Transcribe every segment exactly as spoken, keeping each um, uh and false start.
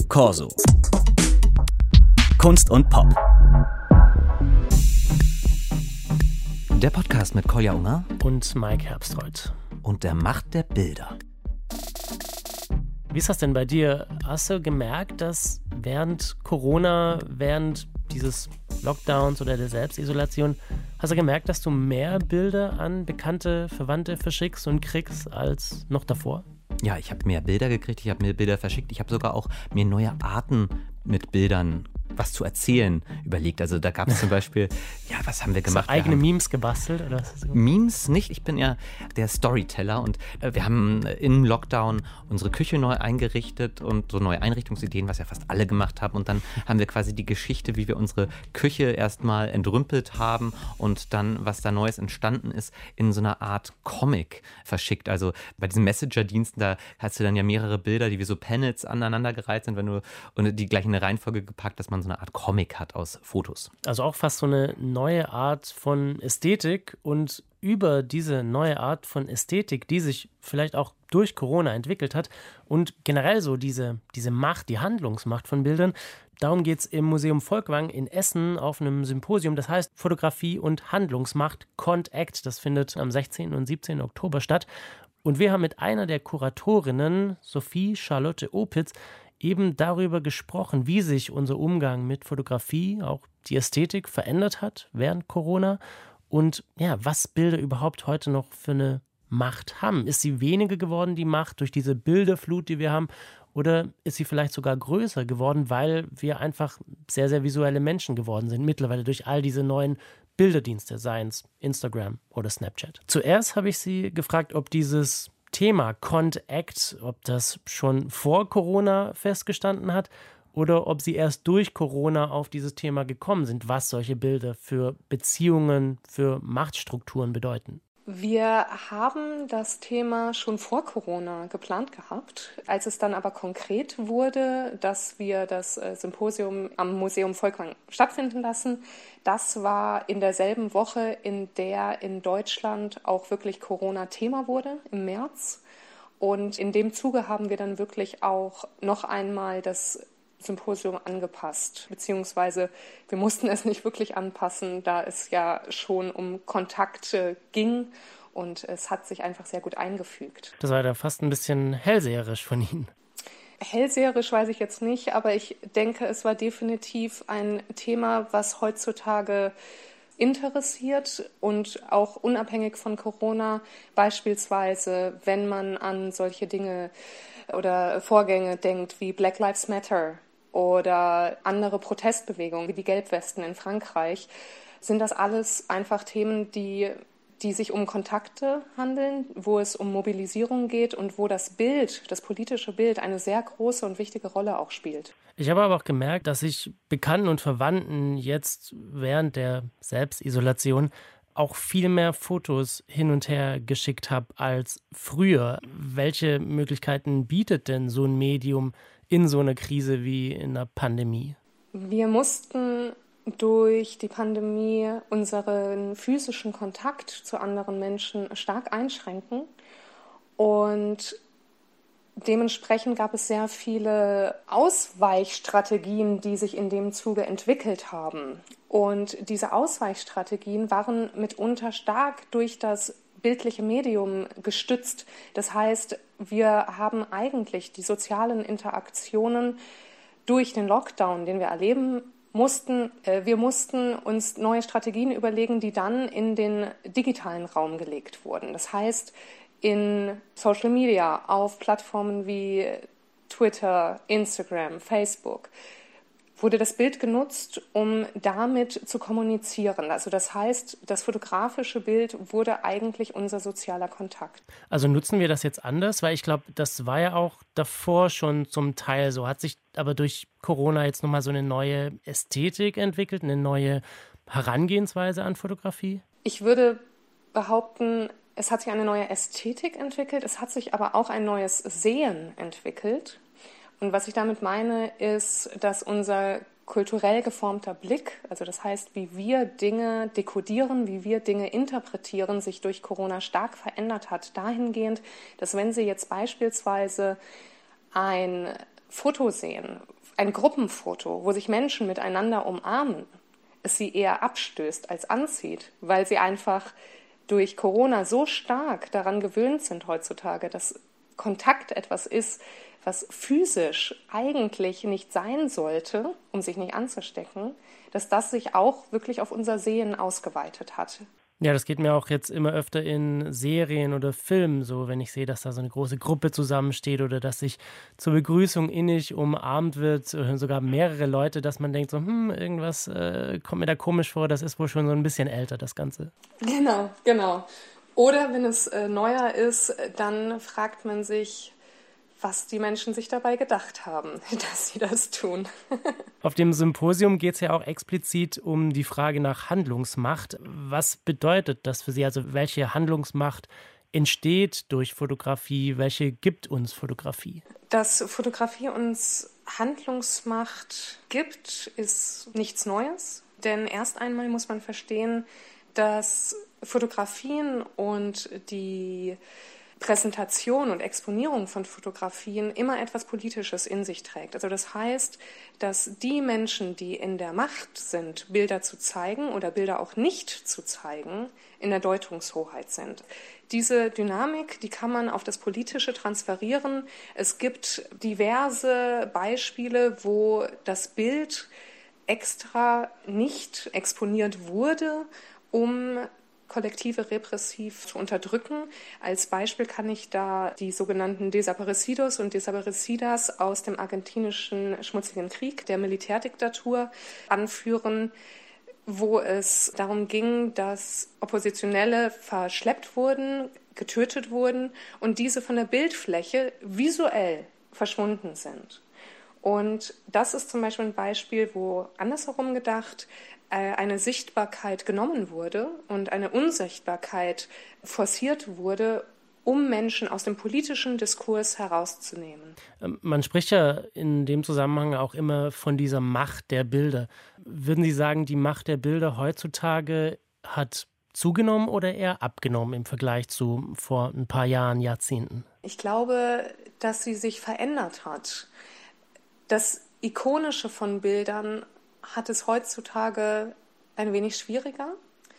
Corso. Kunst und Pop. Der Podcast mit Kolja Unger und Mike Herbstreuth. Und der Macht der Bilder. Wie ist das denn bei dir? Hast du gemerkt, dass während Corona, während dieses Lockdowns oder der Selbstisolation, hast du gemerkt, dass du mehr Bilder an Bekannte, Verwandte verschickst und kriegst als noch davor? Ja, ich habe mehr Bilder gekriegt, ich habe mehr Bilder verschickt. Ich habe sogar auch mir neue Arten mit Bildern was zu erzählen überlegt. Also da gab es zum Beispiel, ja, was haben wir gemacht? So eigene wir Memes gebastelt? Oder was? Memes nicht, ich bin ja der Storyteller und äh, wir haben im Lockdown unsere Küche neu eingerichtet und so neue Einrichtungsideen, was ja fast alle gemacht haben, und dann haben wir quasi die Geschichte, wie wir unsere Küche erstmal entrümpelt haben und dann, was da Neues entstanden ist, in so einer Art Comic verschickt. Also bei diesen Messenger-Diensten, da hast du dann ja mehrere Bilder, die wie so Panels aneinandergereiht sind, wenn du und die gleich in eine Reihenfolge gepackt, dass man so eine Art Comic hat aus Fotos. Also auch fast so eine neue Art von Ästhetik, und über diese neue Art von Ästhetik, die sich vielleicht auch durch Corona entwickelt hat und generell so diese, diese Macht, die Handlungsmacht von Bildern, darum geht es im Museum Folkwang in Essen auf einem Symposium, das heißt Fotografie und Handlungsmacht, Cont-Act. Das findet am sechzehnten und siebzehnten Oktober statt. Und wir haben mit einer der Kuratorinnen, Sophie Charlotte Opitz, eben darüber gesprochen, wie sich unser Umgang mit Fotografie, auch die Ästhetik, verändert hat während Corona und ja, was Bilder überhaupt heute noch für eine Macht haben. Ist sie weniger geworden, die Macht, durch diese Bilderflut, die wir haben, oder ist sie vielleicht sogar größer geworden, weil wir einfach sehr, sehr visuelle Menschen geworden sind, mittlerweile durch all diese neuen Bilderdienste, seien es Instagram oder Snapchat. Zuerst habe ich sie gefragt, ob dieses Thema Cont-Act, ob das schon vor Corona festgestanden hat oder ob sie erst durch Corona auf dieses Thema gekommen sind, was solche Bilder für Beziehungen, für Machtstrukturen bedeuten. Wir haben das Thema schon vor Corona geplant gehabt. Als es dann aber konkret wurde, dass wir das Symposium am Museum Folkwang stattfinden lassen, das war in derselben Woche, in der in Deutschland auch wirklich Corona Thema wurde, im März. Und in dem Zuge haben wir dann wirklich auch noch einmal das Symposium angepasst, beziehungsweise wir mussten es nicht wirklich anpassen, da es ja schon um Kontakte ging und es hat sich einfach sehr gut eingefügt. Das war ja fast ein bisschen hellseherisch von Ihnen. Hellseherisch weiß ich jetzt nicht, aber ich denke, es war definitiv ein Thema, was heutzutage interessiert und auch unabhängig von Corona, beispielsweise wenn man an solche Dinge oder Vorgänge denkt wie Black Lives Matter oder andere Protestbewegungen wie die Gelbwesten in Frankreich, sind das alles einfach Themen, die, die sich um Kontakte handeln, wo es um Mobilisierung geht und wo das Bild, das politische Bild, eine sehr große und wichtige Rolle auch spielt. Ich habe aber auch gemerkt, dass ich Bekannten und Verwandten jetzt während der Selbstisolation auch viel mehr Fotos hin und her geschickt habe als früher. Welche Möglichkeiten bietet denn so ein Medium in so einer Krise wie in einer Pandemie? Wir mussten durch die Pandemie unseren physischen Kontakt zu anderen Menschen stark einschränken und dementsprechend gab es sehr viele Ausweichstrategien, die sich in dem Zuge entwickelt haben. Und diese Ausweichstrategien waren mitunter stark durch das bildliche Medium gestützt. Das heißt, wir haben eigentlich die sozialen Interaktionen durch den Lockdown, den wir erleben mussten, äh, wir mussten uns neue Strategien überlegen, die dann in den digitalen Raum gelegt wurden. Das heißt, in Social Media, auf Plattformen wie Twitter, Instagram, Facebook, wurde das Bild genutzt, um damit zu kommunizieren. Also das heißt, das fotografische Bild wurde eigentlich unser sozialer Kontakt. Also nutzen wir das jetzt anders? Weil ich glaube, das war ja auch davor schon zum Teil so. Hat sich aber durch Corona jetzt nochmal so eine neue Ästhetik entwickelt, eine neue Herangehensweise an Fotografie? Ich würde behaupten, es hat sich eine neue Ästhetik entwickelt, es hat sich aber auch ein neues Sehen entwickelt. Und was ich damit meine, ist, dass unser kulturell geformter Blick, also das heißt, wie wir Dinge dekodieren, wie wir Dinge interpretieren, sich durch Corona stark verändert hat. Dahingehend, dass wenn Sie jetzt beispielsweise ein Foto sehen ein Gruppenfoto, wo sich Menschen miteinander umarmen, es sie eher abstößt als anzieht, weil sie einfach durch Corona so stark daran gewöhnt sind heutzutage, dass Kontakt etwas ist, was physisch eigentlich nicht sein sollte, um sich nicht anzustecken, dass das sich auch wirklich auf unser Sehen ausgeweitet hat. Ja, das geht mir auch jetzt immer öfter in Serien oder Filmen so, wenn ich sehe, dass da so eine große Gruppe zusammensteht oder dass sich zur Begrüßung innig umarmt wird, oder sogar mehrere Leute, dass man denkt so, hm, irgendwas äh, kommt mir da komisch vor, das ist wohl schon so ein bisschen älter, das Ganze. Genau, genau. Oder wenn es äh, neuer ist, dann fragt man sich, was die Menschen sich dabei gedacht haben, dass sie das tun. Auf dem Symposium geht es ja auch explizit um die Frage nach Handlungsmacht. Was bedeutet das für Sie? Also welche Handlungsmacht entsteht durch Fotografie? Welche gibt uns Fotografie? Dass Fotografie uns Handlungsmacht gibt, ist nichts Neues. Denn erst einmal muss man verstehen, dass Fotografien und die Präsentation und Exponierung von Fotografien immer etwas Politisches in sich trägt. Also das heißt, dass die Menschen, die in der Macht sind, Bilder zu zeigen oder Bilder auch nicht zu zeigen, in der Deutungshoheit sind. Diese Dynamik, die kann man auf das Politische transferieren. Es gibt diverse Beispiele, wo das Bild extra nicht exponiert wurde, um Kollektive repressiv zu unterdrücken. Als Beispiel kann ich da die sogenannten Desaparecidos und Desaparecidas aus dem argentinischen schmutzigen Krieg, der Militärdiktatur, anführen, wo es darum ging, dass Oppositionelle verschleppt wurden, getötet wurden und diese von der Bildfläche visuell verschwunden sind. Und das ist zum Beispiel ein Beispiel, wo andersherum gedacht eine Sichtbarkeit genommen wurde und eine Unsichtbarkeit forciert wurde, um Menschen aus dem politischen Diskurs herauszunehmen. Man spricht ja in dem Zusammenhang auch immer von dieser Macht der Bilder. Würden Sie sagen, die Macht der Bilder heutzutage hat zugenommen oder eher abgenommen im Vergleich zu vor ein paar Jahren, Jahrzehnten? Ich glaube, dass sie sich verändert hat. Das Ikonische von Bildern hat es heutzutage ein wenig schwieriger,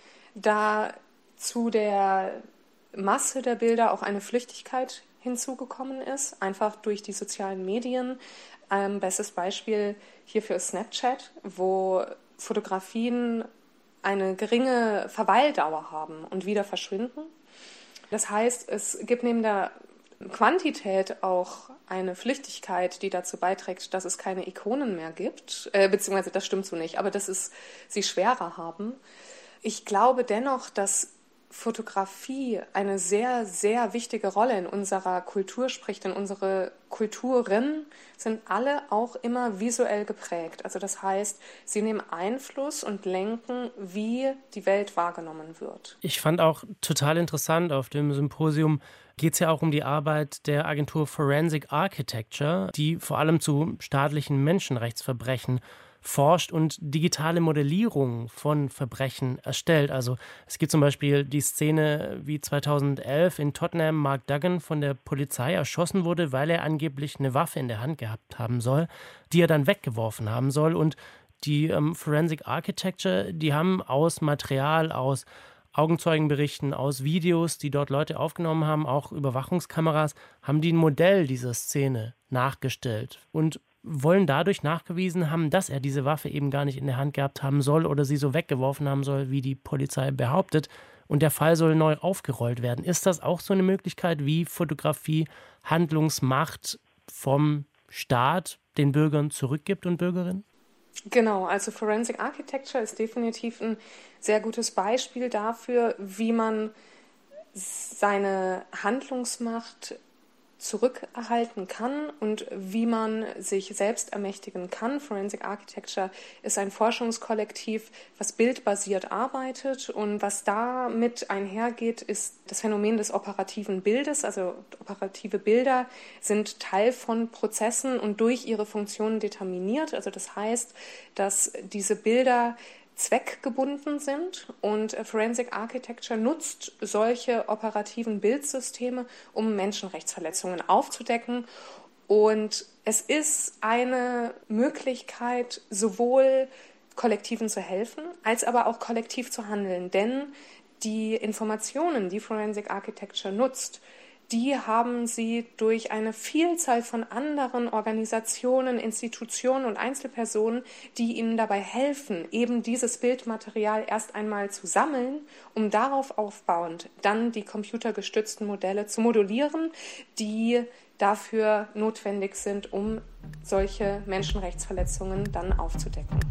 da zu der Masse der Bilder auch eine Flüchtigkeit hinzugekommen ist, einfach durch die sozialen Medien. Ähm, bestes Beispiel hierfür ist Snapchat, wo Fotografien eine geringe Verweildauer haben und wieder verschwinden. Das heißt, es gibt neben der Quantität auch eine Flüchtigkeit, die dazu beiträgt, dass es keine Ikonen mehr gibt, äh, beziehungsweise das stimmt so nicht, aber dass es sie schwerer haben. Ich glaube dennoch, dass Fotografie eine sehr, sehr wichtige Rolle in unserer Kultur spricht, denn unsere Kulturen sind alle auch immer visuell geprägt. Also das heißt, sie nehmen Einfluss und lenken, wie die Welt wahrgenommen wird. Ich fand auch total interessant, auf dem Symposium geht es ja auch um die Arbeit der Agentur Forensic Architecture, die vor allem zu staatlichen Menschenrechtsverbrechen forscht und digitale Modellierung von Verbrechen erstellt. Also es gibt zum Beispiel die Szene, wie zweitausendelf in Tottenham Mark Duggan von der Polizei erschossen wurde, weil er angeblich eine Waffe in der Hand gehabt haben soll, die er dann weggeworfen haben soll. Und die ähm, Forensic Architecture, die haben aus Material, aus Augenzeugenberichten, aus Videos, die dort Leute aufgenommen haben, auch Überwachungskameras, haben die ein Modell dieser Szene nachgestellt und wollen dadurch nachgewiesen haben, dass er diese Waffe eben gar nicht in der Hand gehabt haben soll oder sie so weggeworfen haben soll, wie die Polizei behauptet. Und der Fall soll neu aufgerollt werden. Ist das auch so eine Möglichkeit, wie Fotografie Handlungsmacht vom Staat den Bürgern zurückgibt und Bürgerinnen? Genau, also Forensic Architecture ist definitiv ein sehr gutes Beispiel dafür, wie man seine Handlungsmacht zurückerhalten kann und wie man sich selbst ermächtigen kann. Forensic Architecture ist ein Forschungskollektiv, was bildbasiert arbeitet, und was damit einhergeht, ist das Phänomen des operativen Bildes. Also operative Bilder sind Teil von Prozessen und durch ihre Funktionen determiniert. Also das heißt, dass diese Bilder zweckgebunden sind, und Forensic Architecture nutzt solche operativen Bildsysteme, um Menschenrechtsverletzungen aufzudecken Und es ist eine Möglichkeit, sowohl Kollektiven zu helfen, als aber auch kollektiv zu handeln. Denn die Informationen, die Forensic Architecture nutzt, die haben sie durch eine Vielzahl von anderen Organisationen, Institutionen und Einzelpersonen, die ihnen dabei helfen, eben dieses Bildmaterial erst einmal zu sammeln, um darauf aufbauend dann die computergestützten Modelle zu modulieren, die dafür notwendig sind, um solche Menschenrechtsverletzungen dann aufzudecken.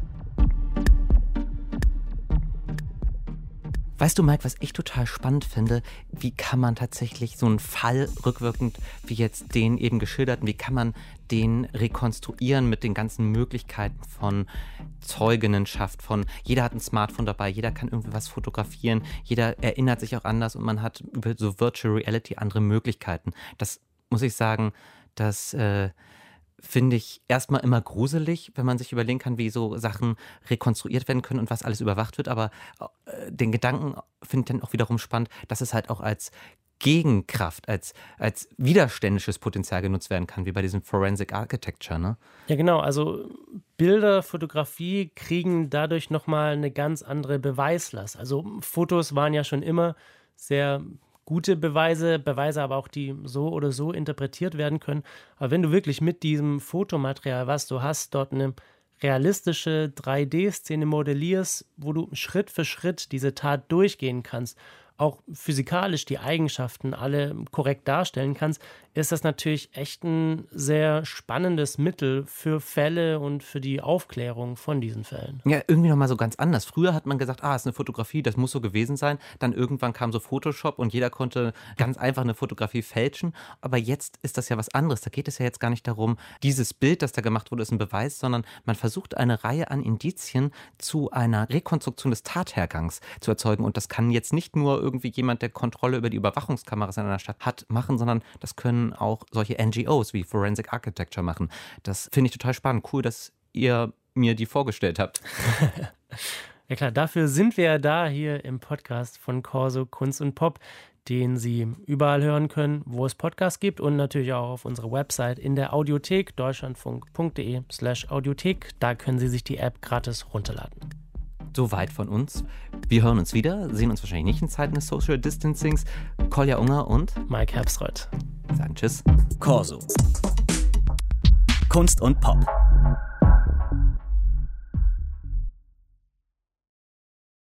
Weißt du, Mike, was ich total spannend finde, wie kann man tatsächlich so einen Fall rückwirkend, wie jetzt den eben geschilderten, wie kann man den rekonstruieren mit den ganzen Möglichkeiten von Zeuginnenschaft, von jeder hat ein Smartphone dabei, jeder kann irgendwie was fotografieren, jeder erinnert sich auch anders und man hat über so Virtual Reality andere Möglichkeiten. Das muss ich sagen, das äh, finde ich erstmal immer gruselig, wenn man sich überlegen kann, wie so Sachen rekonstruiert werden können und was alles überwacht wird. Aber äh, den Gedanken finde ich dann auch wiederum spannend, dass es halt auch als Gegenkraft, als, als widerständisches Potenzial genutzt werden kann, wie bei diesem Forensic Architecture, ne? Ja, genau. Also Bilder, Fotografie kriegen dadurch nochmal eine ganz andere Beweislast. Also Fotos waren ja schon immer sehr gute Beweise, Beweise aber auch, die so oder so interpretiert werden können. Aber wenn du wirklich mit diesem Fotomaterial, was du hast, dort eine realistische drei D-Szene modellierst, wo du Schritt für Schritt diese Tat durchgehen kannst, auch physikalisch die Eigenschaften alle korrekt darstellen kannst, ist das natürlich echt ein sehr spannendes Mittel für Fälle und für die Aufklärung von diesen Fällen. Ja, irgendwie nochmal so ganz anders. Früher hat man gesagt, ah, ist eine Fotografie, das muss so gewesen sein. Dann irgendwann kam so Photoshop und jeder konnte ganz einfach eine Fotografie fälschen. Aber jetzt ist das ja was anderes. Da geht es ja jetzt gar nicht darum, dieses Bild, das da gemacht wurde, ist ein Beweis, sondern man versucht eine Reihe an Indizien zu einer Rekonstruktion des Tathergangs zu erzeugen. Und das kann jetzt nicht nur irgendwie jemand, der Kontrolle über die Überwachungskameras in einer Stadt hat, machen, sondern das können auch solche N G Os wie Forensic Architecture machen. Das finde ich total spannend. Cool, dass ihr mir die vorgestellt habt. Ja klar, dafür sind wir ja da hier im Podcast von Corso Kunst und Pop, den Sie überall hören können, wo es Podcasts gibt und natürlich auch auf unserer Website in der Audiothek deutschlandfunk.de slash Audiothek. Da können Sie sich die App gratis runterladen. Soweit von uns. Wir hören uns wieder, sehen uns wahrscheinlich nicht in Zeiten des Social Distancings. Kolja Unger und Mike Herbstreuth sagen Tschüss. Corso. Kunst und Pop.